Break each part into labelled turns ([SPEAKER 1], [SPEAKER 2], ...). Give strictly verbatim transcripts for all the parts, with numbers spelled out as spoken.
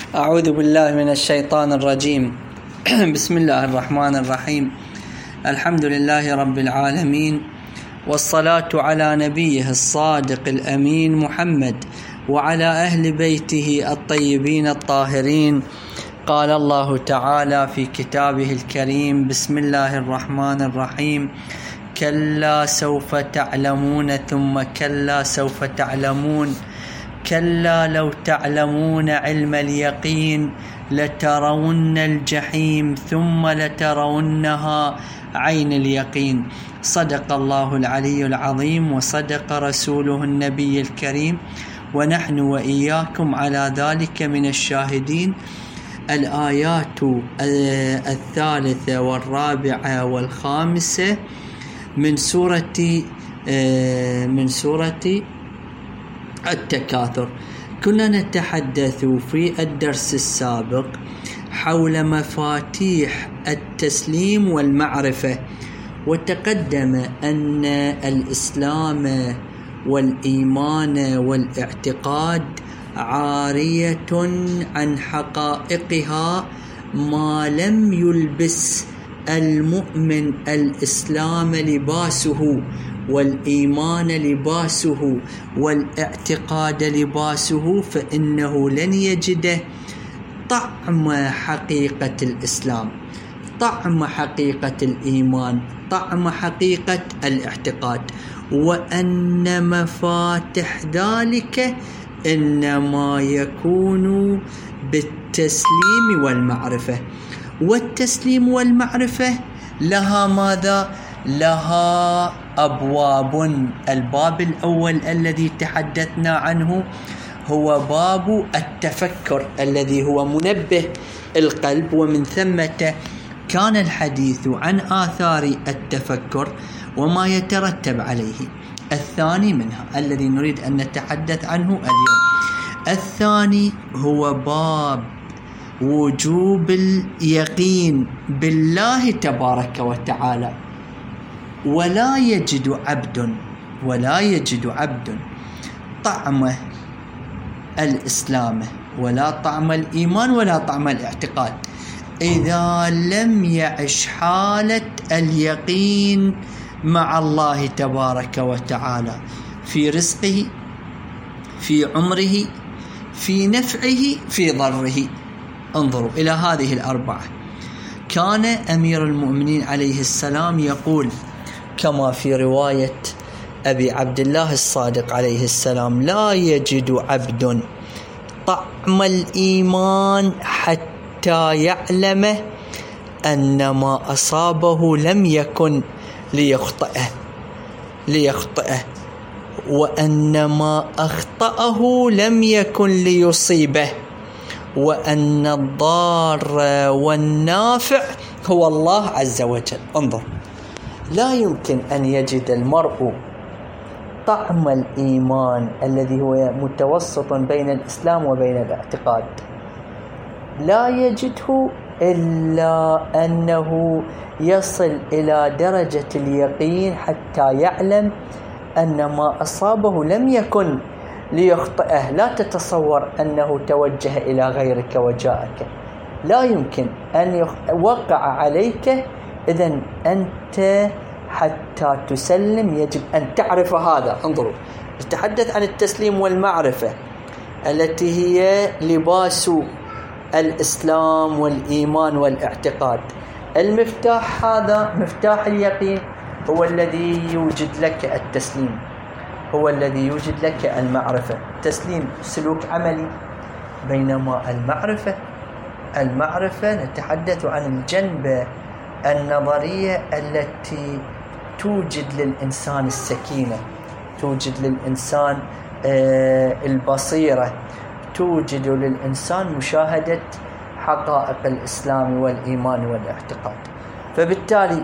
[SPEAKER 1] أعوذ بالله من الشيطان الرجيم. بسم الله الرحمن الرحيم. الحمد لله رب العالمين، والصلاة على نبيه الصادق الأمين محمد وعلى أهل بيته الطيبين الطاهرين. قال الله تعالى في كتابه الكريم: بسم الله الرحمن الرحيم. كلا سوف تعلمون ثم كلا سوف تعلمون كلا لو تعلمون علم اليقين لترون الجحيم ثم لترونها عين اليقين. صدق الله العلي العظيم وصدق رسوله النبي الكريم، ونحن وإياكم على ذلك من الشاهدين. الآيات الثالثة والرابعة والخامسة من سورة من سورة التكاثر. كنا نتحدث في الدرس السابق حول مفاتيح التسليم والمعرفة، وتقدم أن الإسلام والإيمان والاعتقاد عارية عن حقائقها ما لم يلبس المؤمن الإسلام لباسه، والإيمان لباسه، والاعتقاد لباسه، فإنه لن يجد طعم حقيقة الإسلام، طعم حقيقة الإيمان، طعم حقيقة الاعتقاد، وأن مفاتح ذلك إنما يكون بالتسليم والمعرفة. والتسليم والمعرفة لها ماذا؟ لها أبواب. الباب الأول الذي تحدثنا عنه هو باب التفكر الذي هو منبه القلب، ومن ثمة كان الحديث عن آثار التفكر وما يترتب عليه. الثاني منها الذي نريد أن نتحدث عنه اليوم، الثاني هو باب وجوب اليقين بالله تبارك وتعالى. ولا يجد عبد ولا يجد عبد طعم الإسلام ولا طعم الإيمان ولا طعم الاعتقاد إذا لم يعش حالة اليقين مع الله تبارك وتعالى في رزقه، في عمره، في نفعه، في ضره. انظروا إلى هذه الأربعة. كان أمير المؤمنين عليه السلام يقول كما في رواية أبي عبد الله الصادق عليه السلام: لا يجد عبد طعم الإيمان حتى يعلم أن ما أصابه لم يكن ليخطئه ليخطئه وأن ما أخطأه لم يكن ليصيبه، وأن الضار والنافع هو الله عز وجل. انظر، لا يمكن أن يجد المرء طعم الإيمان الذي هو متوسط بين الإسلام وبين الاعتقاد، لا يجده إلا أنه يصل إلى درجة اليقين حتى يعلم أن ما أصابه لم يكن ليخطئه. لا تتصور أنه توجه إلى غيرك وجاءك، لا يمكن أن يوقع عليك. إذن أنت حتى تسلم يجب أن تعرف هذا. انظروا، نتحدث عن التسليم والمعرفة التي هي لباس الإسلام والإيمان والاعتقاد. المفتاح هذا مفتاح اليقين هو الذي يوجد لك التسليم، هو الذي يوجد لك المعرفة. تسليم سلوك عملي، بينما المعرفة المعرفة نتحدث عن الجنبة النظرية التي توجد للإنسان السكينة، توجد للإنسان البصيرة، توجد للإنسان مشاهدة حقائق الإسلام والإيمان والاعتقاد. فبالتالي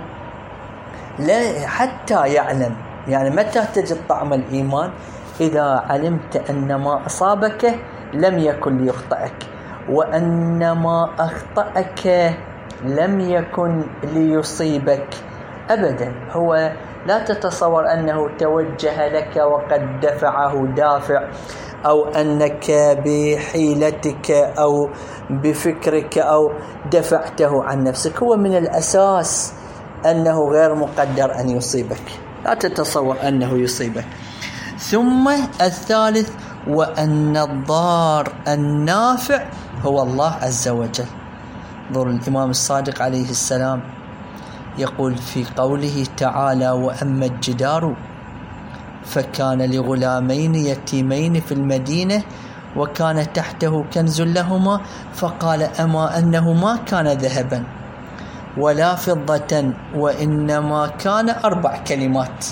[SPEAKER 1] لا حتى يعلم، يعني متى تجد طعم الإيمان؟ إذا علمت أن ما أصابك لم يكن ليخطئك، وأن ما أخطأك لم يكن ليصيبك أبدا. هو لا تتصور أنه توجه لك وقد دفعه دافع أو أنك بحيلتك أو بفكرك أو دفعته عن نفسك، هو من الأساس أنه غير مقدر أن يصيبك، لا تتصور أنه يصيبك. ثم الثالث وأن الضار النافع هو الله عز وجل. انظر الإمام الصادق عليه السلام يقول في قوله تعالى: وأما الجدار فكان لغلامين يتيمين في المدينة وكان تحته كنز لهما، فقال: أما أنه ما كان ذهبا ولا فضة وإنما كان أربع كلمات: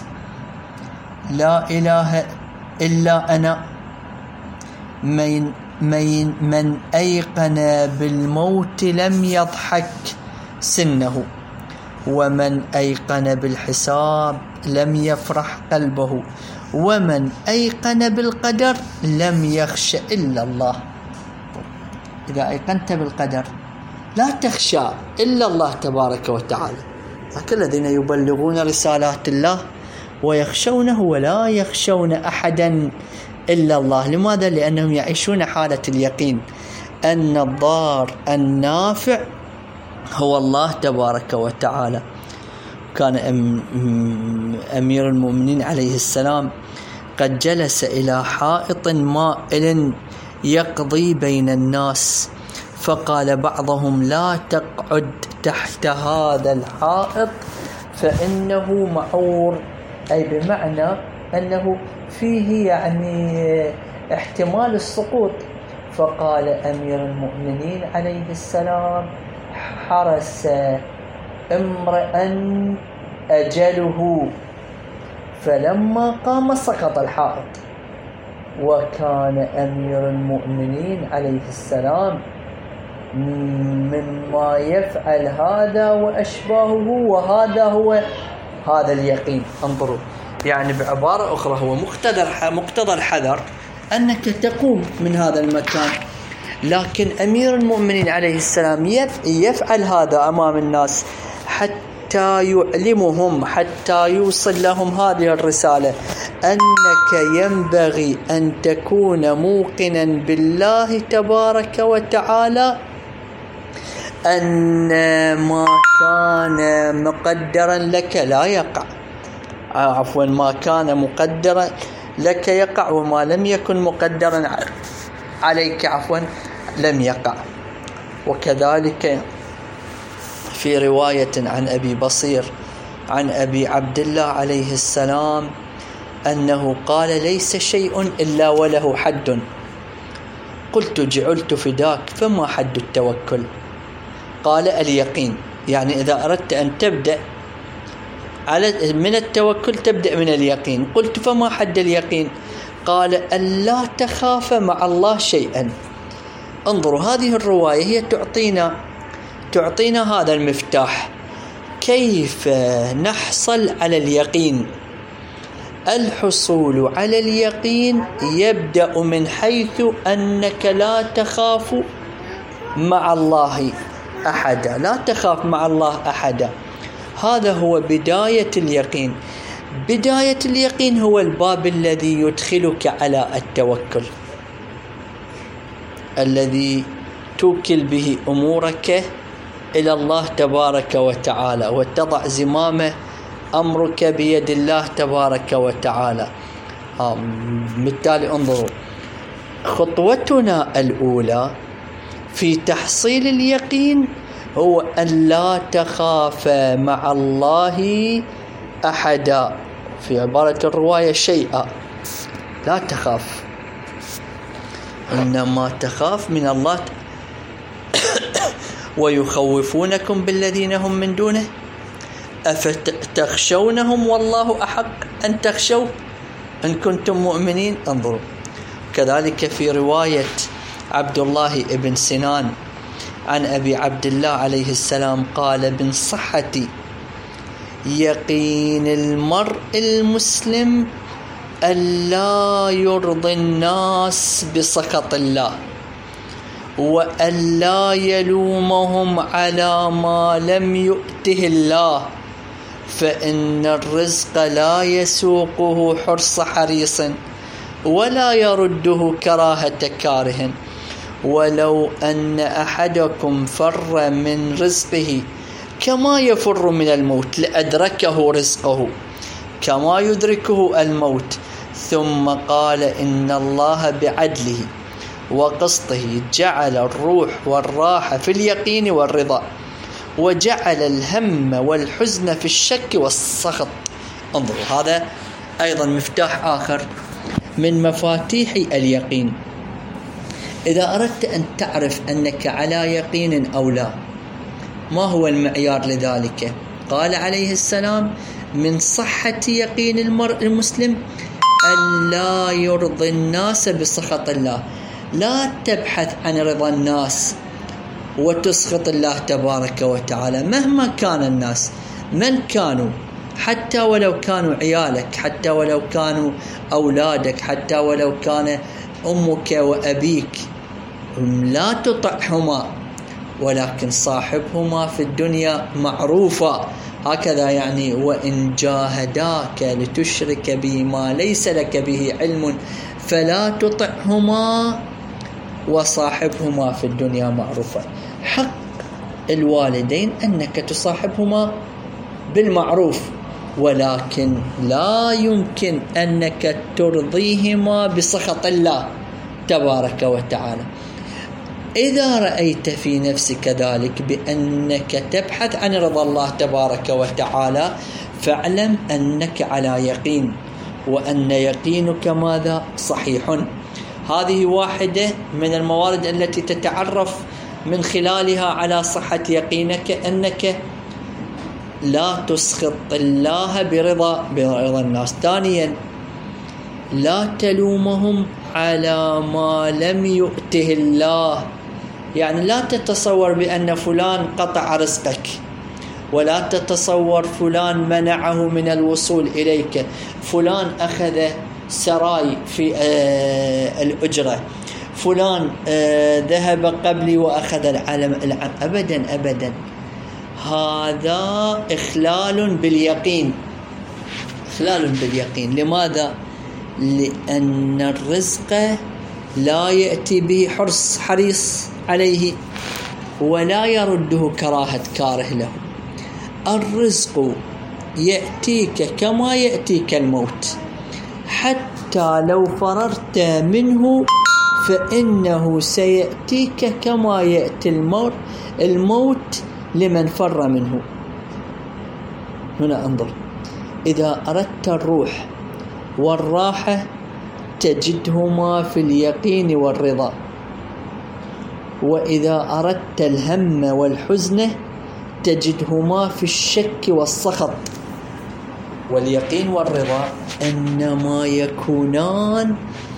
[SPEAKER 1] لا إله إلا أنا، من, من, من أيقن بالموت لم يضحك سنه، ومن أيقن بالحساب لم يفرح قلبه، ومن أيقن بالقدر لم يخش إلا الله. إذا أيقنت بالقدر لا تخشى إلا الله تبارك وتعالى. هكذا الذين يبلغون رسالات الله ويخشونه ولا يخشون أحدا إلا الله. لماذا؟ لأنهم يعيشون حالة اليقين أن الضار النافع هو الله تبارك وتعالى. كان أمير المؤمنين عليه السلام قد جلس إلى حائط مائل يقضي بين الناس، فقال بعضهم: لا تقعد تحت هذا الحائط فإنه معور، أي بمعنى أنه فيه يعني احتمال السقوط. فقال أمير المؤمنين عليه السلام: حرس امرأ أجله، فلما قام سقط الحائط. وكان أمير المؤمنين عليه السلام مما يفعل هذا وأشباهه، وهذا هو هذا اليقين. انظروا، يعني بعبارة أخرى هو مقتضى مقتضى الحذر أنك تقوم من هذا المكان، لكن أمير المؤمنين عليه السلام يفعل هذا أمام الناس حتى يعلمهم، حتى يوصل لهم هذه الرسالة، أنك ينبغي أن تكون موقنا بالله تبارك وتعالى أن ما كان مقدرا لك لا يقع، عفوا ما كان مقدرا لك يقع، وما لم يكن مقدرا عليك عفوا لم يقع. وكذلك في رواية عن أبي بصير عن أبي عبد الله عليه السلام أنه قال: ليس شيء إلا وله حد. قلت: جعلت فداك، فما حد التوكل؟ قال: اليقين. يعني إذا أردت أن تبدأ على من التوكل تبدأ من اليقين. قلت: فما حد اليقين؟ قال: ألا تخاف مع الله شيئا. انظروا، هذه الرواية هي تعطينا تعطينا هذا المفتاح كيف نحصل على اليقين. الحصول على اليقين يبدأ من حيث أنك لا تخاف مع الله أحدا، لا تخاف مع الله أحدا. هذا هو بداية اليقين. بداية اليقين هو الباب الذي يدخلك على التوكل، الذي توكل به أمورك إلى الله تبارك وتعالى، وتضع زمام أمرك بيد الله تبارك وتعالى. بالتالي انظروا، خطوتنا الأولى في تحصيل اليقين هو أن لا تخاف مع الله أحدا، في عبارة الرواية شيئا، لا تخاف، إنما تخاف من الله. ويخوفونكم بالذين هم من دونه أفتخشونهم والله أحق أن تخشوا إن كنتم مؤمنين. انظروا، كذلك في رواية عبد الله بن سنان عن أبي عبد الله عليه السلام قال: من صحة يقين المرء المسلم ألا يرضي الناس بسخط الله، وألا يلومهم على ما لم يؤته الله، فإن الرزق لا يسوقه حرص حريص، ولا يرده كراهة كاره. ولو أن أحدكم فر من رزقه كما يفر من الموت لأدركه رزقه كما يدركه الموت، ثم قال إن الله بعدله وقسطه جعل الروح والراحة في اليقين والرضا، وجعل الهم والحزن في الشك والسخط. انظروا، هذا أيضا مفتاح آخر من مفاتيح اليقين. إذا أردت أن تعرف أنك على يقين أو لا، ما هو المعيار لذلك؟ قال عليه السلام: من صحة يقين المرء المسلم أن لا يرضي الناس بسخط الله. لا تبحث عن رضا الناس وتسخط الله تبارك وتعالى مهما كان الناس، من كانوا، حتى ولو كانوا عيالك، حتى ولو كانوا أولادك، حتى ولو كان أمك وأبيك، لا تطعهما، ولكن صاحبهما في الدنيا معروفا. هكذا يعني: وإن جاهداك لتشرك بي ما ليس لك به علم فلا تطعهما وصاحبهما في الدنيا معروفا. حق الوالدين أنك تصاحبهما بالمعروف، ولكن لا يمكن أنك ترضيهما بسخط الله تبارك وتعالى. إذا رأيت في نفسك ذلك بأنك تبحث عن رضا الله تبارك وتعالى، فاعلم أنك على يقين، وأن يقينك ماذا؟ صحيح. هذه واحدة من الموارد التي تتعرف من خلالها على صحة يقينك، أنك لا تسخط الله برضا برضا الناس. ثانيا: لا تلومهم على ما لم يؤته الله. يعني لا تتصور بأن فلان قطع رزقك، ولا تتصور فلان منعه من الوصول إليك، فلان أخذ سراي في آه الأجرة، فلان آه ذهب قبلي وأخذ العلم العلم. أبدا أبدا، هذا إخلال باليقين، إخلال باليقين. لماذا؟ لأن الرزق لا يأتي به حرص حريص عليه، ولا يرده كراهة كاره له. الرزق يأتيك كما يأتيك الموت، حتى لو فررت منه فإنه سيأتيك كما يأتي الموت الموت لمن فر منه. هنا انظر: إذا أردت الروح والراحة تجدهما في اليقين والرضا، وإذا أردت الهم والحزن تجدهما في الشك والسخط. واليقين والرضا إنما يكونان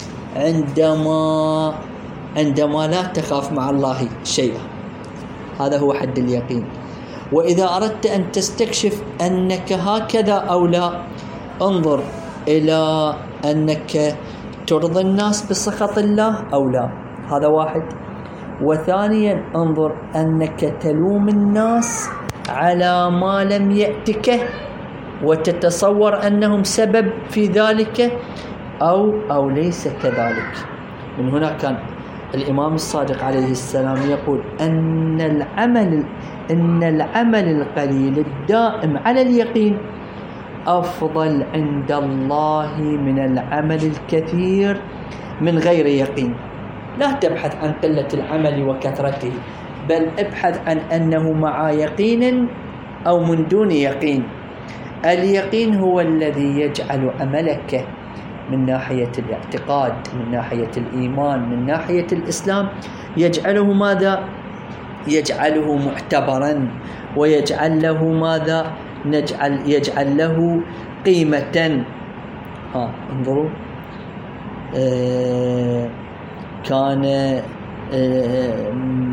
[SPEAKER 1] عندما عندما لا تخاف مع الله شيئا. هذا هو حد اليقين. وإذا أردت أن تستكشف أنك هكذا أو لا، انظر إلى أنك ترضي الناس بسخط الله أو لا، هذا واحد. وثانيا انظر أنك تلوم الناس على ما لم يأتك وتتصور أنهم سبب في ذلك أو أو ليس كذلك. من هنا كان الإمام الصادق عليه السلام يقول أن العمل إن العمل القليل الدائم على اليقين أفضل عند الله من العمل الكثير من غير يقين. لا تبحث عن قلة العمل وكثرته، بل ابحث عن أنه مع يقين أو من دون يقين. اليقين هو الذي يجعل عملك من ناحية الاعتقاد، من ناحية الإيمان، من ناحية الإسلام، يجعله ماذا؟ يجعله معتبرا، ويجعل له ماذا؟ نجعل يجعل له قيمة. ها انظروا، آه كان آه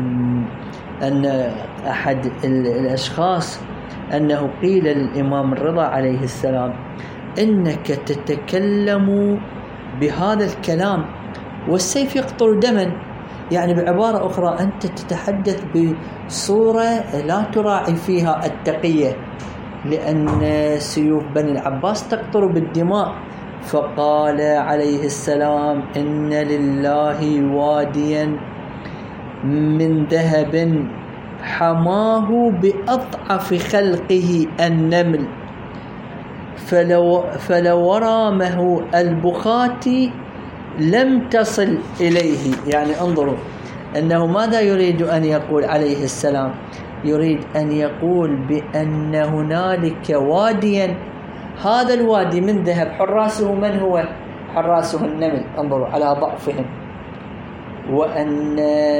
[SPEAKER 1] أن أحد الأشخاص أنه قيل للإمام الرضا عليه السلام إنك تتكلم بهذا الكلام والسيف يقطر دما. يعني بعبارة أخرى أنت تتحدث بصورة لا تراعي فيها التقية، لأن سيوف بني العباس تقطر بالدماء، فقال عليه السلام: إن لله واديا من ذهب حماه بأضعف خلقه النمل، فلو, فلو رامه البخاتي لم تصل إليه. يعني انظروا أنه ماذا يريد أن يقول عليه السلام؟ يريد أن يقول بأن هنالك واديا، هذا الوادي من ذهب، حراسه من هو؟ حراسه النمل، انظروا على ضعفهم. وأن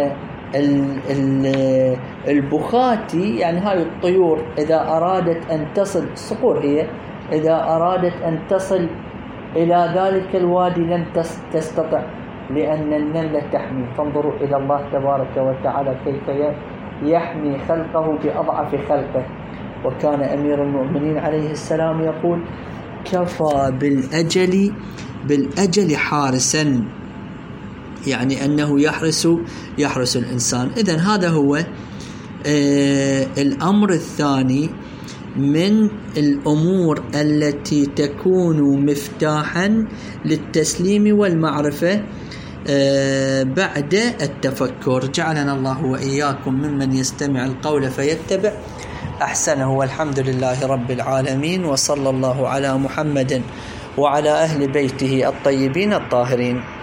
[SPEAKER 1] البخاتي يعني هاي الطيور إذا أرادت أن تصل، صقور هي، إذا أرادت أن تصل إلى ذلك الوادي لن تستطع، لأن النملة تحمي. فانظروا إلى الله تبارك وتعالى كيف يحمي خلقه بأضعف خلقه. وكان أمير المؤمنين عليه السلام يقول: كفى بالأجل بالأجل حارسا، يعني أنه يحرس يحرس الإنسان. إذن هذا هو آه الأمر الثاني من الأمور التي تكون مفتاحا للتسليم والمعرفة آه بعد التفكر. جعلنا الله وإياكم ممن يستمع القول فيتبع أحسنه، والحمد لله رب العالمين، وصلى الله على محمد وعلى أهل بيته الطيبين الطاهرين.